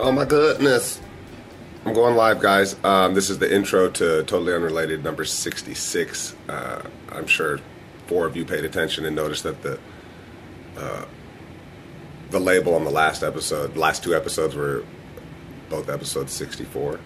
Oh my goodness. I'm going live, guys. This is the intro to Totally Unrelated number 66. I'm sure 4 of you paid attention and noticed that the label on the last episode, the last 2 episodes were both episodes 64.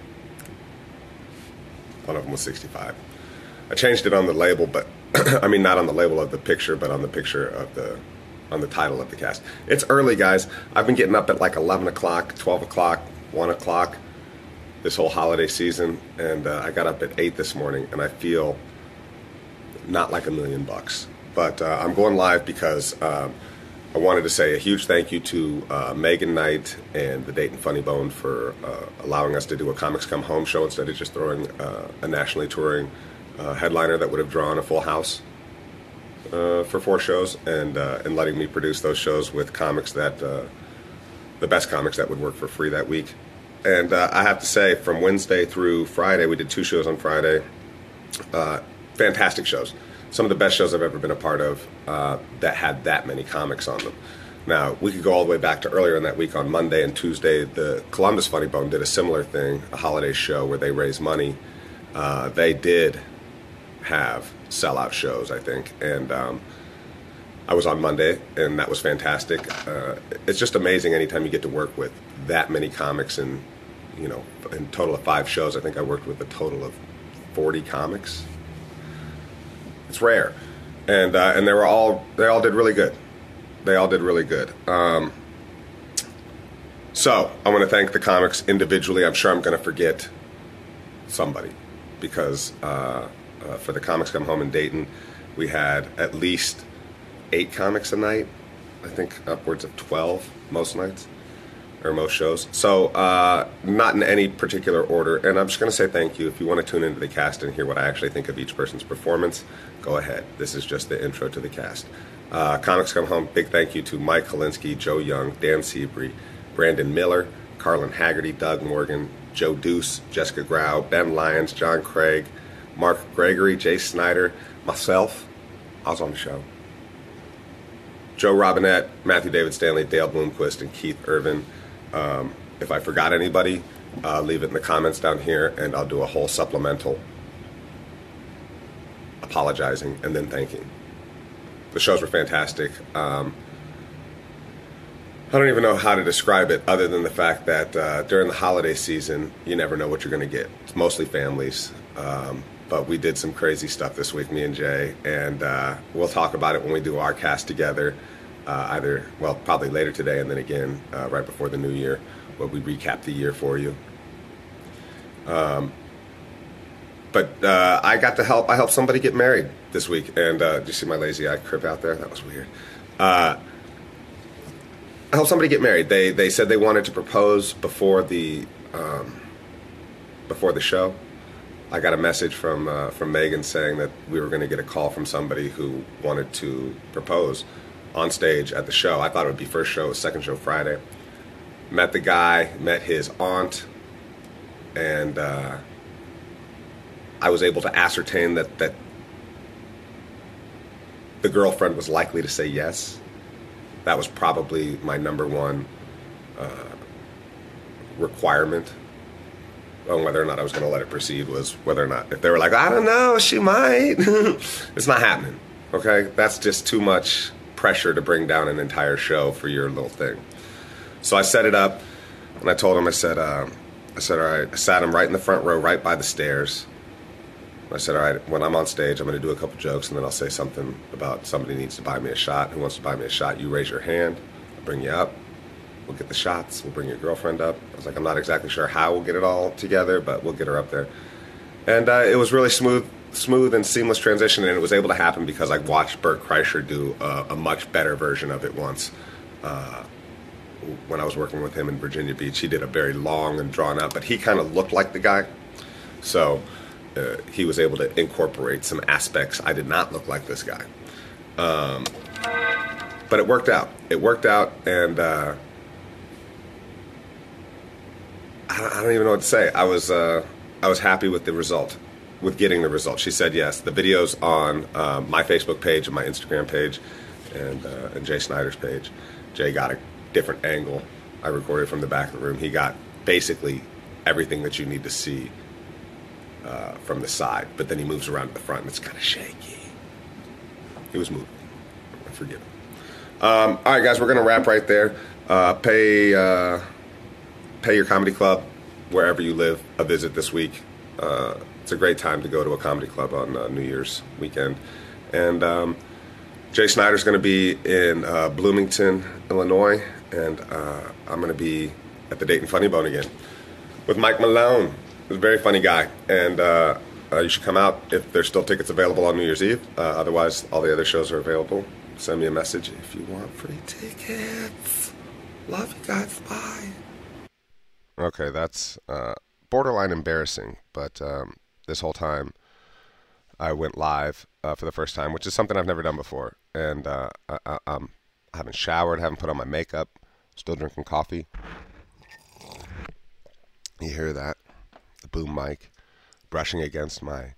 One of them was 65. I changed it on the label, but I mean not on the label of the picture, but on the picture of on the title of the cast. It's early, guys. I've been getting up at like 11 o'clock, 12 o'clock, 1 o'clock this whole holiday season, and I got up at 8 this morning, and I feel not like $1,000,000. But I'm going live because I wanted to say a huge thank you to Megan Knight and the Dayton Funny Bone for allowing us to do a Comics Come Home show instead of just throwing a nationally touring headliner that would have drawn a full house for 4 shows, and letting me produce those shows with comics that the best comics that would work for free that week. And I have to say, from Wednesday through Friday, we did 2 shows on Friday. Fantastic shows. Some of the best shows I've ever been a part of that had that many comics on them. Now, we could go all the way back to earlier in that week on Monday and Tuesday. The Columbus Funny Bone did a similar thing, a holiday show where they raise money. They did have sellout shows, I think, and I was on Monday, and that was fantastic. It's just amazing anytime you get to work with that many comics, and in total of 5 shows, I think I worked with a total of 40 comics. It's rare, and they all did really good. They all did really good. So I want to thank the comics individually. I'm sure I'm going to forget somebody because for the Comics Come Home in Dayton, we had at least 8 comics a night. I think upwards of 12 most nights, or most shows. So not in any particular order, and I'm just going to say thank you. If you want to tune into the cast and hear what I actually think of each person's performance, go ahead. This is just the intro to the cast. Comics Come Home, big thank you to Mike Kalinsky, Joe Young, Dan Seabury, Brandon Miller, Carlin Haggerty, Doug Morgan, Joe Deuce, Jessica Grau, Ben Lyons, John Craig, Mark Gregory, Jay Snyder, myself, I was on the show, Joe Robinette, Matthew David Stanley, Dale Bloomquist, and Keith Irvin. If I forgot anybody, leave it in the comments down here, and I'll do a whole supplemental apologizing and then thanking. The shows were fantastic. I don't even know how to describe it other than the fact that during the holiday season, you never know what you're going to get. It's mostly families. But we did some crazy stuff this week, me and Jay, and we'll talk about it when we do our cast together, probably later today, and then again right before the new year, where we recap the year for you. But I got to help. I helped somebody get married this week, and did you see my lazy eye crib out there? That was weird. I helped somebody get married. They said they wanted to propose before the show. I got a message from Megan saying that we were going to get a call from somebody who wanted to propose on stage at the show. I thought it would be first show, second show Friday. Met the guy, met his aunt, and I was able to ascertain that the girlfriend was likely to say yes. That was probably my number one requirement on whether or not I was going to let it proceed, was whether or not, if they were like, I don't know, she might. It's not happening, okay? That's just too much pressure to bring down an entire show for your little thing. So I set it up, and I told him, I said, all right, I sat him right in the front row, right by the stairs. I said, all right, when I'm on stage, I'm going to do a couple jokes, and then I'll say something about somebody needs to buy me a shot. Who wants to buy me a shot? You raise your hand, I'll bring you up. We'll get the shots. We'll bring your girlfriend up. I was like, I'm not exactly sure how we'll get it all together, but we'll get her up there. And it was really smooth and seamless transition, and it was able to happen because I watched Bert Kreischer do a much better version of it once. When I was working with him in Virginia Beach, he did a very long and drawn out, but he kind of looked like the guy. So he was able to incorporate some aspects. I did not look like this guy. But it worked out. It worked out, and I don't even know what to say. I was happy with the result, with getting the result. She said yes. The video's on my Facebook page and my Instagram page, and Jay Snyder's page. Jay got a different angle. I recorded from the back of the room. He got basically everything that you need to see from the side. But then he moves around to the front, and it's kind of shaky. It was moving. I forgive him. All right, guys, we're gonna wrap right there. Pay your comedy club wherever you live a visit this week. It's a great time to go to a comedy club on New Year's weekend. And Jay Snyder's going to be in Bloomington, Illinois, and I'm going to be at the Dayton Funny Bone again with Mike Malone. He's a very funny guy, and you should come out if there's still tickets available on New Year's Eve. Otherwise, all the other shows are available. Send me a message if you want free tickets. Love you guys. Bye. Okay, that's borderline embarrassing, but this whole time I went live for the first time, which is something I've never done before. And I haven't showered, haven't put on my makeup, still drinking coffee. You hear that? The boom mic brushing against my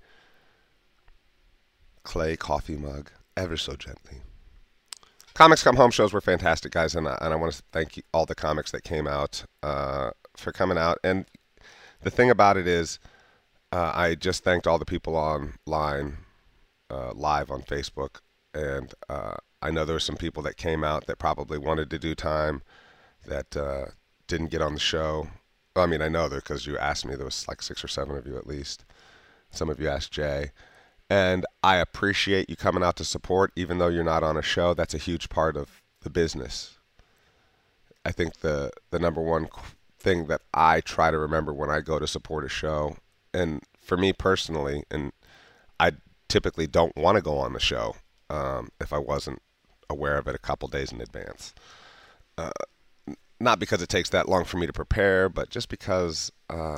clay coffee mug ever so gently. Comics Come Home shows were fantastic, guys, and I want to thank all the comics that came out for coming out. And the thing about it is, I just thanked all the people online, live on Facebook, and I know there were some people that came out that probably wanted to do time that didn't get on the show. Well, I mean, I know that because you asked me. There was like 6 or 7 of you at least. Some of you asked Jay. And I appreciate you coming out to support, even though you're not on a show. That's a huge part of the business. I think the number one thing that I try to remember when I go to support a show, and for me personally, and I typically don't want to go on the show if I wasn't aware of it a couple days in advance. Not because it takes that long for me to prepare, but just because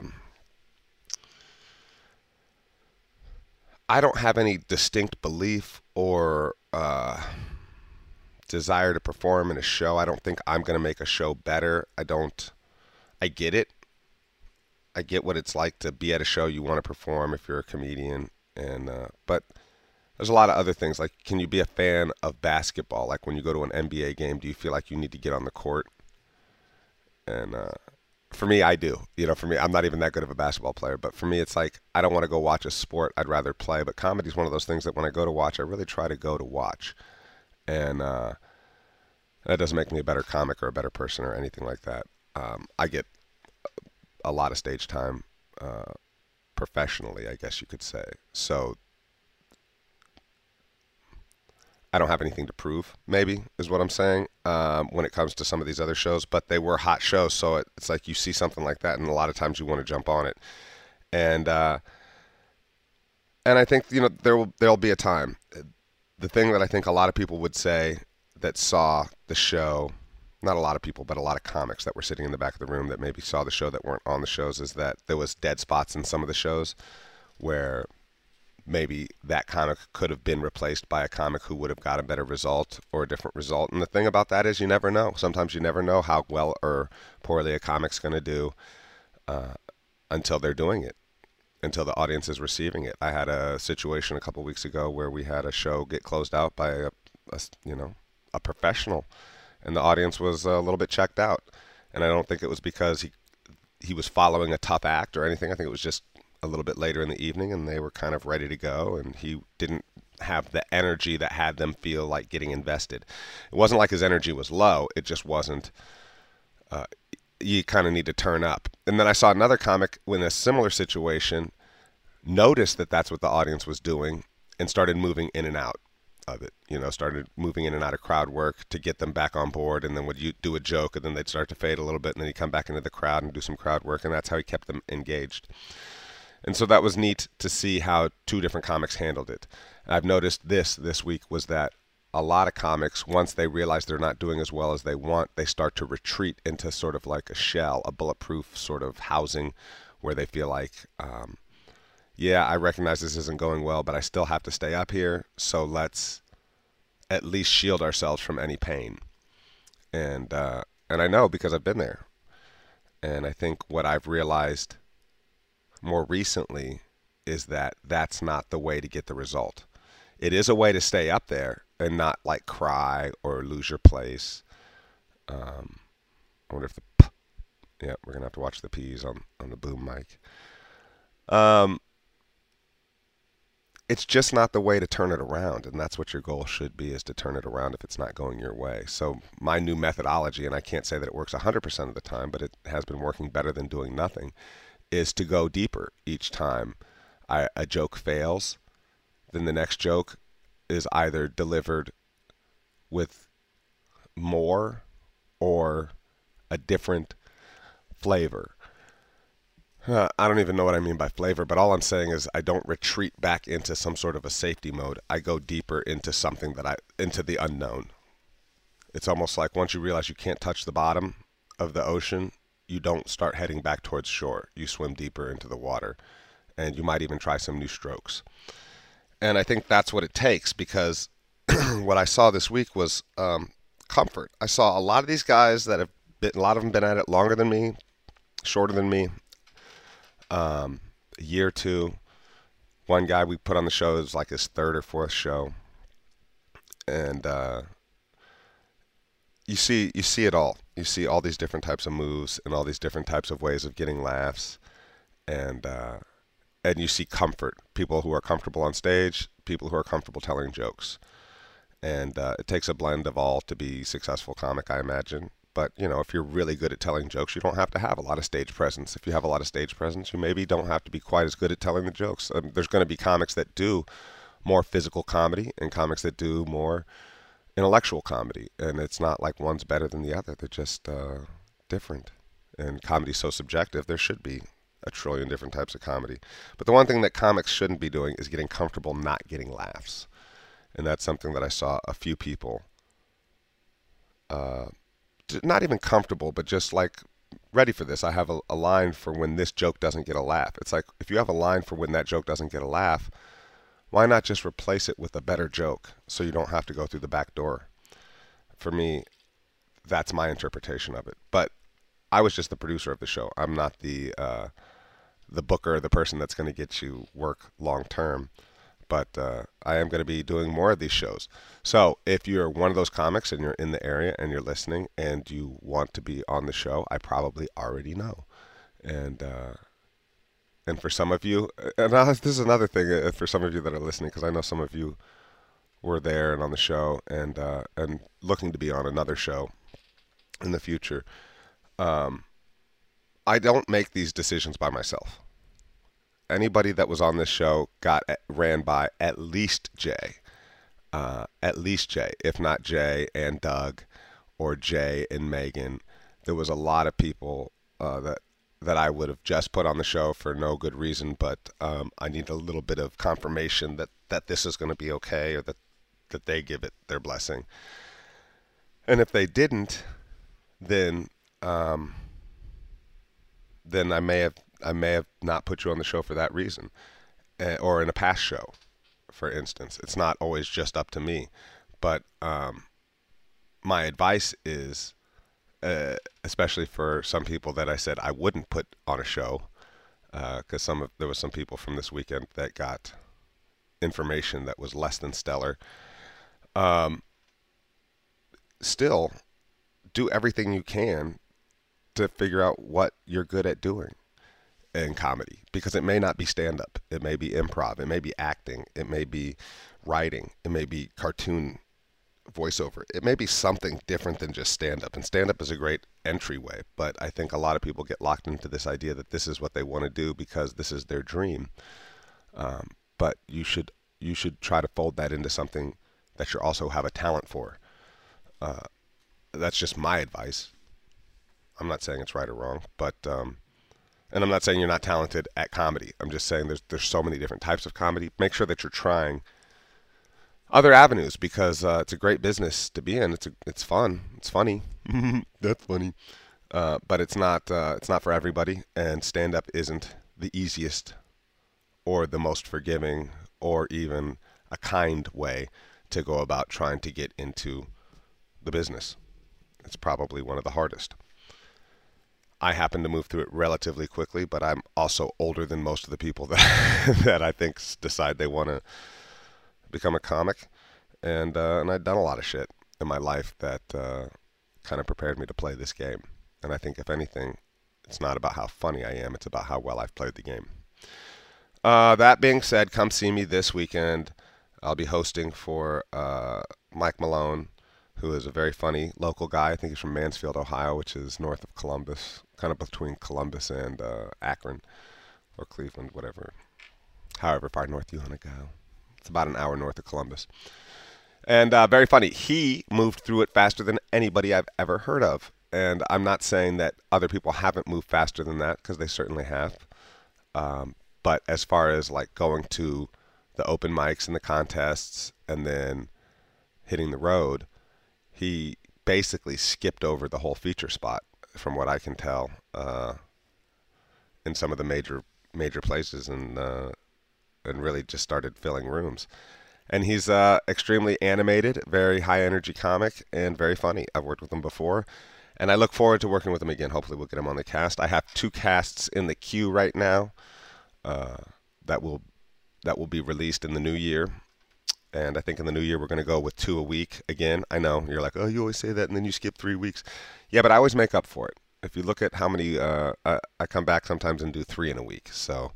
I don't have any distinct belief or desire to perform in a show. I don't think I'm going to make a show better. I get it. I get what it's like to be at a show you want to perform if you're a comedian. But there's a lot of other things. Like, can you be a fan of basketball? Like, when you go to an NBA game, do you feel like you need to get on the court? And for me, I do. For me, I'm not even that good of a basketball player. But for me, it's like, I don't want to go watch a sport. I'd rather play. But comedy is one of those things that when I go to watch, I really try to go to watch. And that doesn't make me a better comic or a better person or anything like that. I get a lot of stage time professionally, I guess you could say. So I don't have anything to prove, maybe, is what I'm saying, when it comes to some of these other shows. But they were hot shows, so it's like you see something like that, and a lot of times you want to jump on it. And I think, there'll be a time. The thing that I think a lot of people would say that saw the show, not a lot of people, but a lot of comics that were sitting in the back of the room that maybe saw the show that weren't on the shows, is that there was dead spots in some of the shows where maybe that comic could have been replaced by a comic who would have got a better result or a different result. And the thing about that is you never know. Sometimes you never know how well or poorly a comic's going to do until they're doing it, until the audience is receiving it. I had a situation a couple weeks ago where we had a show get closed out by a professional, and the audience was a little bit checked out. And I don't think it was because he was following a tough act or anything. I think it was just a little bit later in the evening, and they were kind of ready to go, and he didn't have the energy that had them feel like getting invested. It wasn't like his energy was low. It just wasn't. You kind of need to turn up. And then I saw another comic in a similar situation, noticed that that's what the audience was doing, and started moving in and out of it. Started moving in and out of crowd work to get them back on board, and then would you do a joke, and then they'd start to fade a little bit, and then he'd come back into the crowd and do some crowd work, and that's how he kept them engaged. And so that was neat to see how 2 different comics handled it. And I've noticed this week was that a lot of comics, once they realize they're not doing as well as they want, they start to retreat into sort of like a shell, a bulletproof sort of housing where they feel like, yeah, I recognize this isn't going well, but I still have to stay up here, so let's at least shield ourselves from any pain. And I know because I've been there. And I think what I've realized more recently is that that's not the way to get the result. It is a way to stay up there and not like cry or lose your place. I wonder if the Yeah, we're gonna have to watch the P's on the boom mic. Um, it's just not the way to turn it around, and that's what your goal should be, is to turn it around if it's not going your way. So my new methodology, and I can't say that it works 100% of the time, but it has been working better than doing nothing, is to go deeper each time a joke fails. Then the next joke is either delivered with more or a different flavor. I don't even know what I mean by flavor, but all I'm saying is I don't retreat back into some sort of a safety mode. I go deeper into something into the unknown. It's almost like once you realize you can't touch the bottom of the ocean, you don't start heading back towards shore. You swim deeper into the water, and you might even try some new strokes. And I think that's what it takes, because what I saw this week was comfort. I saw a lot of these guys that a lot of them been at it longer than me, shorter than me, a year or two. One guy we put on the show is like his third or fourth show, and you see it all. You see all these different types of moves and all these different types of ways of getting laughs, and you see comfort. People who are comfortable on stage, people who are comfortable telling jokes, and it takes a blend of all to be a successful comic, I imagine. But, if you're really good at telling jokes, you don't have to have a lot of stage presence. If you have a lot of stage presence, you maybe don't have to be quite as good at telling the jokes. There's going to be comics that do more physical comedy and comics that do more intellectual comedy. And it's not like one's better than the other. They're just different. And comedy's so subjective, there should be a trillion different types of comedy. But the one thing that comics shouldn't be doing is getting comfortable not getting laughs. And that's something that I saw a few people not even comfortable, but just like ready for this. I have a line for when this joke doesn't get a laugh. It's like, if you have a line for when that joke doesn't get a laugh, why not just replace it with a better joke so you don't have to go through the back door? For me, that's my interpretation of it. But I was just the producer of the show. I'm not the booker, the person that's going to get you work long term. But I am going to be doing more of these shows. So if you're one of those comics and you're in the area and you're listening and you want to be on the show, I probably already know. And for some of you, and this is another thing for some of you that are listening, because I know some of you were there and on the show and looking to be on another show in the future. I don't make these decisions by myself. Anybody that was on this show ran by at least Jay, if not Jay and Doug, or Jay and Megan. There was a lot of people that I would have just put on the show for no good reason, but I need a little bit of confirmation that this is going to be okay, or that they give it their blessing. And if they didn't, then I may have not put you on the show for that reason, or in a past show, for instance. It's not always just up to me, but my advice is, especially for some people that I said I wouldn't put on a show, because there was some people from this weekend that got information that was less than stellar. Still, do everything you can to figure out what you're good at doing in comedy, because it may not be stand-up, it may be improv, it may be acting, it may be writing, it may be cartoon voiceover, it may be something different than just stand-up. And stand-up is a great entryway, but I think a lot of people get locked into this idea that this is what they want to do because this is their dream. But you should try to fold that into something that you also have a talent for. That's just my advice. I'm not saying it's right or wrong, but and I'm not saying you're not talented at comedy. I'm just saying there's so many different types of comedy. Make sure that you're trying other avenues, because it's a great business to be in. It's fun. It's funny. That's funny. But it's not for everybody. And stand-up isn't the easiest or the most forgiving or even a kind way to go about trying to get into the business. It's probably one of the hardest. I happen to move through it relatively quickly, but I'm also older than most of the people that I think decide they want to become a comic. And I've done a lot of shit in my life that kind of prepared me to play this game. And I think, if anything, It's not about how funny I am. It's about how well I've played the game. That being said, come see me this weekend. I'll be hosting for Mike Malone, who is a very funny local guy. I think he's from Mansfield, Ohio, which is north of Columbus, kind of between Columbus and Akron or Cleveland, whatever. However far north you want to go. It's about an hour north of Columbus. And very funny. He moved through it faster than anybody I've ever heard of. And I'm not saying that other people haven't moved faster than that, because they certainly have. But as far as like going to the open mics and the contests and then hitting the road, he basically skipped over the whole feature spot, from what I can tell, in some of the major places, and really just started filling rooms. And he's extremely animated, very high energy comic, and very funny. I've worked with him before, and I look forward to working with him again. Hopefully, we'll get him on the cast. I have 2 casts in the queue right now that will be released in the new year. And I think in the new year we're going to go with 2 a week again. I know you're like, oh, you always say that, and then you skip 3 weeks. Yeah, but I always make up for it. If you look at how many, I come back sometimes and do 3 in a week. So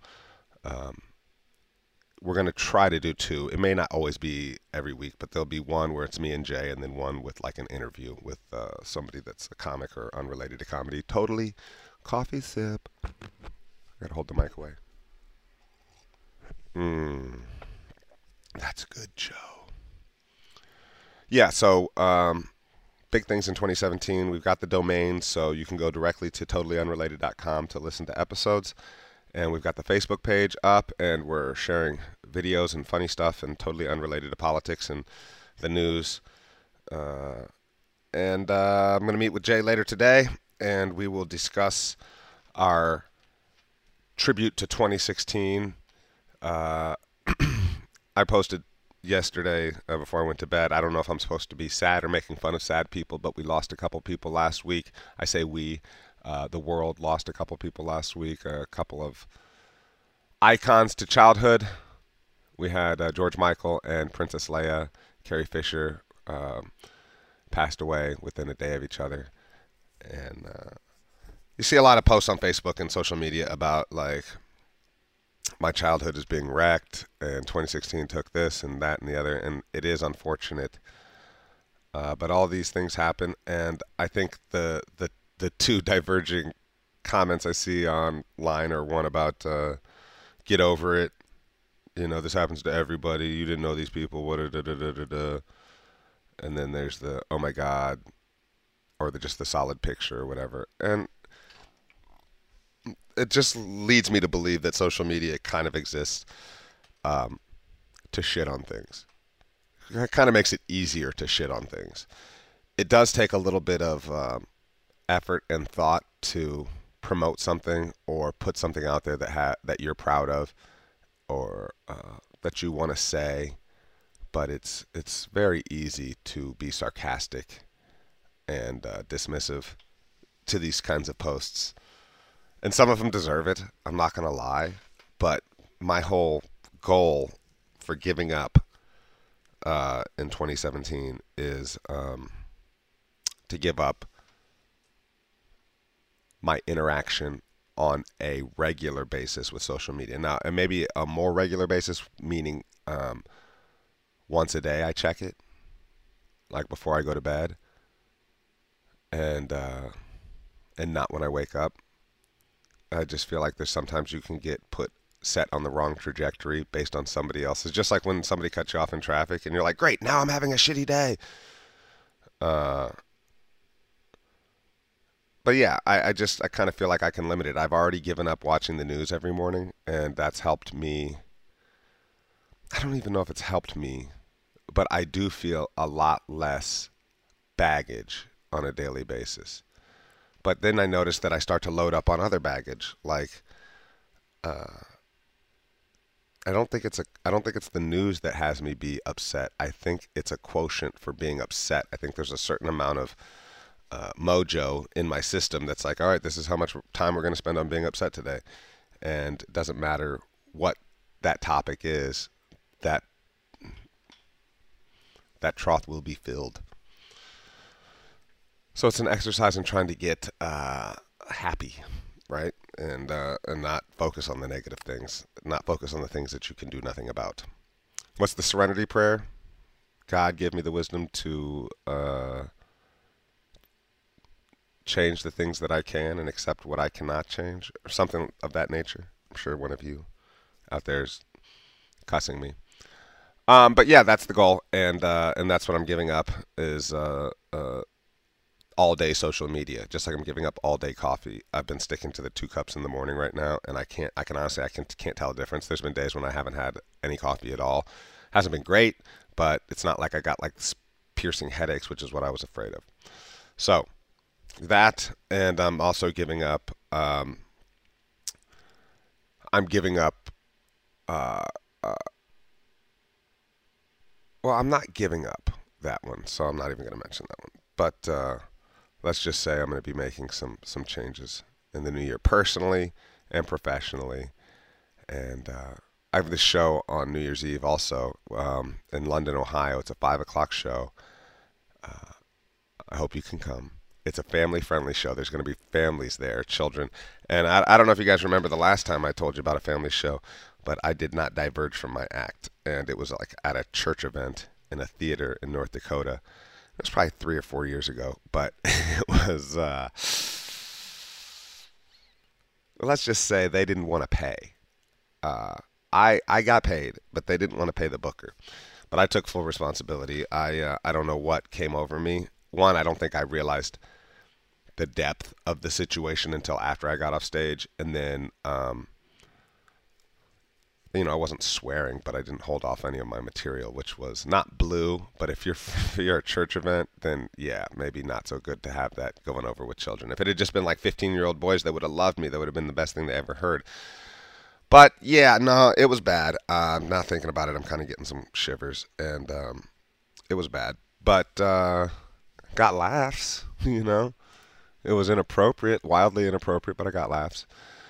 we're going to try to do 2. It may not always be every week, but there'll be one where it's me and Jay, and then one with like an interview with somebody that's a comic or unrelated to comedy. Totally coffee sip. I got to hold the mic away. That's good, Joe. Yeah, so big things in 2017. We've got the domain, so you can go directly to totallyunrelated.com to listen to episodes. And we've got the Facebook page up, and we're sharing videos and funny stuff and totally unrelated to politics and the news. I'm going to meet with Jay later today, and we will discuss our tribute to 2016. I posted yesterday before I went to bed. I don't know if I'm supposed to be sad or making fun of sad people, but we lost a couple people last week. I say we. The world lost a couple people last week, a couple of icons to childhood. We had George Michael and Princess Leia. Carrie Fisher passed away within a day of each other. And you see a lot of posts on Facebook and social media about, like, my childhood is being wrecked, and 2016 took this and that and the other, and it is unfortunate. But all these things happen, and I think the 2 diverging comments I see online are one about get over it. You know, this happens to everybody. You didn't know these people. What? And then there's the oh my God, or just the solid picture or whatever. And it just leads me to believe that social media kind of exists to shit on things. It kind of makes it easier to shit on things. It does take a little bit of effort and thought to promote something or put something out there that you're proud of, or that you want to say, but it's very easy to be sarcastic and dismissive to these kinds of posts. And some of them deserve it, I'm not going to lie, but my whole goal for giving up in 2017 is to give up my interaction on a regular basis with social media. Now, and maybe a more regular basis, meaning once a day I check it, like before I go to bed, and not when I wake up. I just feel like there's sometimes you can get set on the wrong trajectory based on somebody else. It's just like when somebody cuts you off in traffic and you're like, great, now I'm having a shitty day. But yeah, I kind of feel like I can limit it. I've already given up watching the news every morning, and that's helped me. I don't even know if it's helped me, but I do feel a lot less baggage on a daily basis. But then I notice that I start to load up on other baggage. Like, I don't think it's the news that has me be upset. I think it's a quotient for being upset. I think there's a certain amount of mojo in my system that's like, all right, this is how much time we're going to spend on being upset today, and it doesn't matter what that topic is, that trough will be filled. So it's an exercise in trying to get happy right? And not focus on the negative things, not focus on the things that you can do nothing about. What's the serenity prayer? God, give me the wisdom to change the things that I can and accept what I cannot change, or something of that nature. I'm sure one of you out there is cussing me. But yeah, that's the goal, and that's what I'm giving up is all day social media. Just like I'm giving up all day coffee. I've been sticking to the 2 cups in the morning right now, and I can honestly can't tell a difference. There's been days when I haven't had any coffee at all. Hasn't been great, but it's not like I got like piercing headaches, which is what I was afraid of. So that, and I'm also giving up. I'm giving up. Uh, well, I'm not giving up that one, so I'm not even going to mention that one. But let's just say I'm going to be making some changes in the new year, personally and professionally. And I have this show on New Year's Eve also in London, Ohio. It's a 5 o'clock show. I hope you can come. It's a family-friendly show. There's going to be families there, children. And I don't know if you guys remember the last time I told you about a family show, but I did not diverge from my act. And it was like at a church event in a theater in North Dakota. It was probably 3 or 4 years ago, but it was, let's just say they didn't want to pay. I got paid, but they didn't want to pay the booker. But I took full responsibility. I don't know what came over me. One, I don't think I realized the depth of the situation until after I got off stage, and then I wasn't swearing, but I didn't hold off any of my material, which was not blue. But if you're a church event, then yeah, maybe not so good to have that going over with children. If it had just been like 15-year-old boys, they would have loved me. That would have been the best thing they ever heard. But yeah, no, it was bad. Now thinking about it, I'm kind of getting some shivers, and it was bad. But got laughs, It was inappropriate, wildly inappropriate, but I got laughs.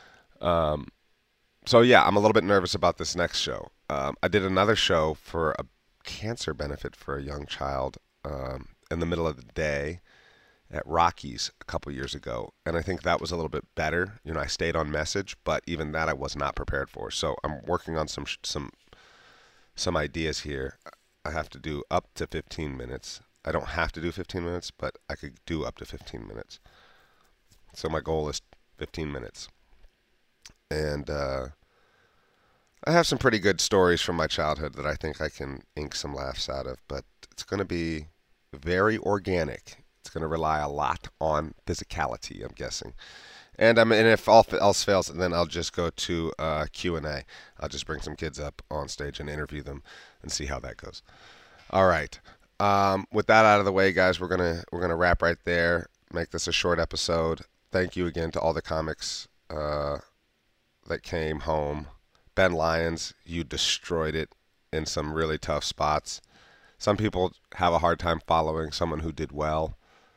So yeah, I'm a little bit nervous about this next show. I did another show for a cancer benefit for a young child in the middle of the day at Rockies a couple years ago, and I think that was a little bit better. I stayed on message, but even that I was not prepared for. So I'm working on some ideas here. I have to do up to 15 minutes. I don't have to do 15 minutes, but I could do up to 15 minutes. So my goal is 15 minutes. And I have some pretty good stories from my childhood that I think I can ink some laughs out of, but it's going to be very organic. It's going to rely a lot on physicality, I'm guessing. And if all else fails, then I'll just go to Q&A. I'll just bring some kids up on stage and interview them and see how that goes. All right. With that out of the way, guys, we're gonna wrap right there. Make this a short episode. Thank you again to all the comics that came home. Ben Lyons, you destroyed it in some really tough spots. Some people have a hard time following someone who did well.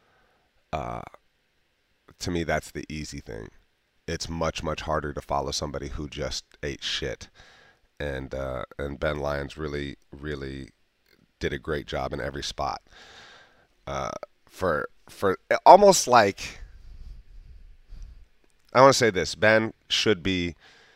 To me, that's the easy thing. It's much, much harder to follow somebody who just ate shit. And Ben Lyons really, really did a great job in every spot. For almost like, I want to say this: Ben could be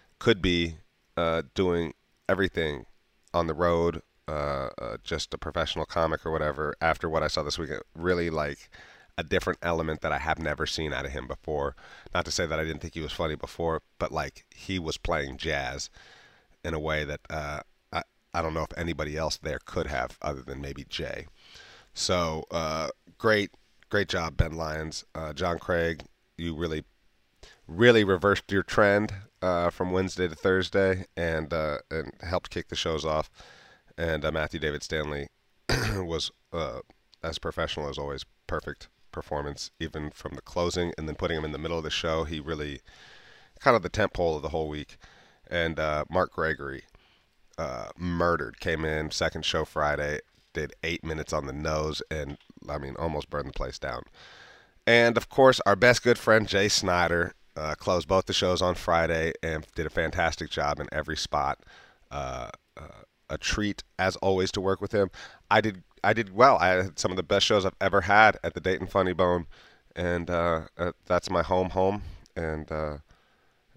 doing everything on the road, just a professional comic or whatever. After what I saw this weekend, really like a different element that I have never seen out of him before. Not to say that I didn't think he was funny before, but like he was playing jazz in a way that I don't know if anybody else there could have, other than maybe Jay. So great job, Ben Lyons. John Craig, you really reversed your trend from Wednesday to Thursday, and helped kick the shows off. And Matthew David Stanley was as professional as always. Perfect performance, even from the closing, and then putting him in the middle of the show. He really kind of the temp-pole of the whole week. And Mark Gregory murdered. Came in second show Friday, did 8 minutes on the nose, and almost burned the place down. And of course, our best good friend Jay Snyder closed both the shows on Friday and did a fantastic job in every spot. A treat as always to work with him. I did well. I had some of the best shows I've ever had at the Dayton Funny Bone, and that's my home. And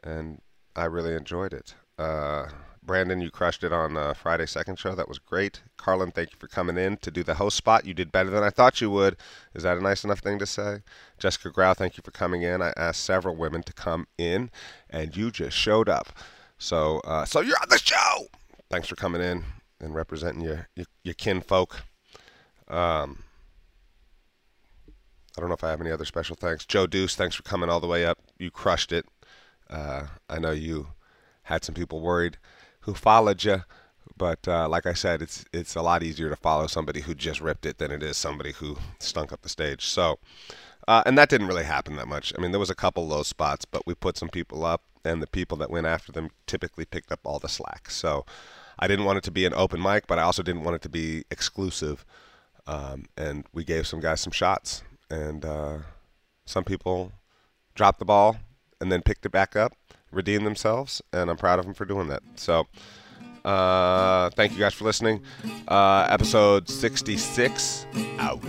and I really enjoyed it. Brandon, you crushed it on Friday's second show. That was great. Carlin, thank you for coming in to do the host spot. You did better than I thought you would. Is that a nice enough thing to say? Jessica Grau, thank you for coming in. I asked several women to come in, and you just showed up. So you're on the show. Thanks for coming in and representing your kinfolk. I don't know if I have any other special thanks. Joe Deuce, thanks for coming all the way up. You crushed it. I know you had some people worried who followed you, but like I said, it's a lot easier to follow somebody who just ripped it than it is somebody who stunk up the stage. So, and that didn't really happen that much. I mean, there was a couple low spots, but we put some people up, and the people that went after them typically picked up all the slack. So I didn't want it to be an open mic, but I also didn't want it to be exclusive. And we gave some guys some shots, and some people dropped the ball and then picked it back up, redeemed themselves, and I'm proud of them for doing that. So thank you guys for listening. Episode 66 out.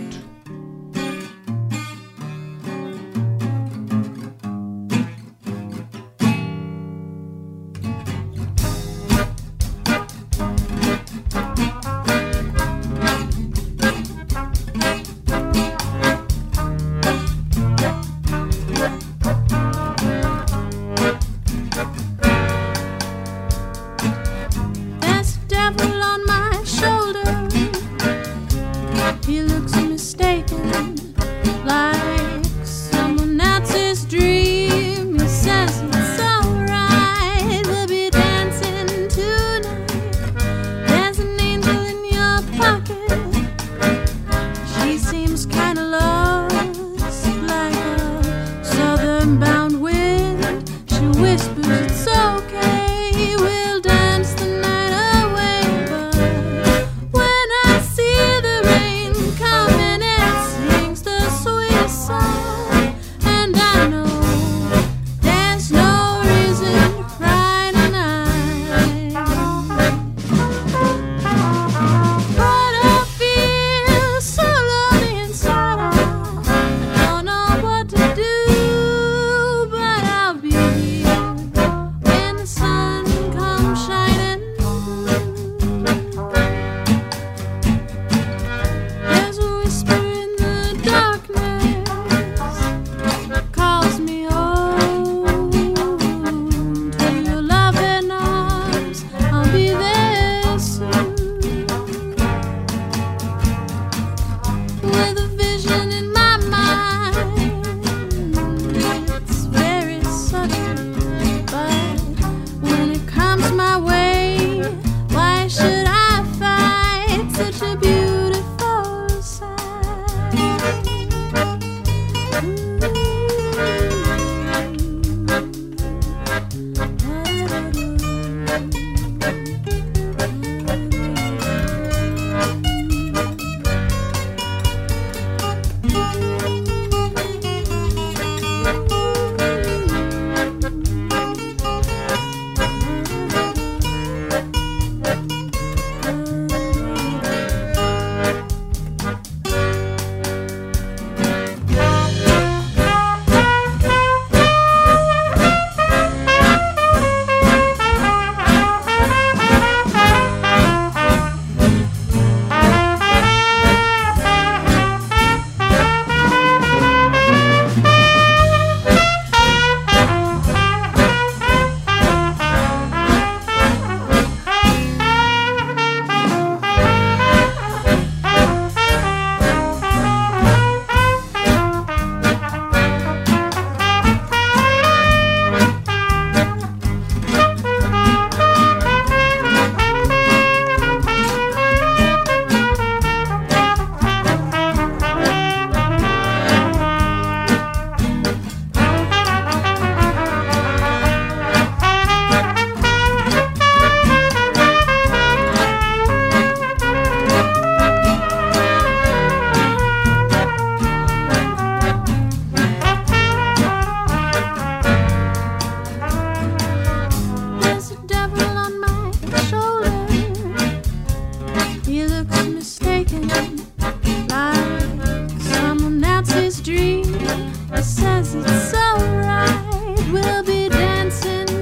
Says it's alright, we'll be dancing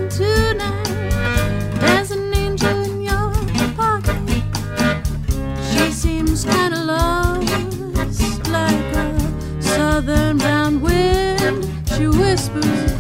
southern bound wind, she whispers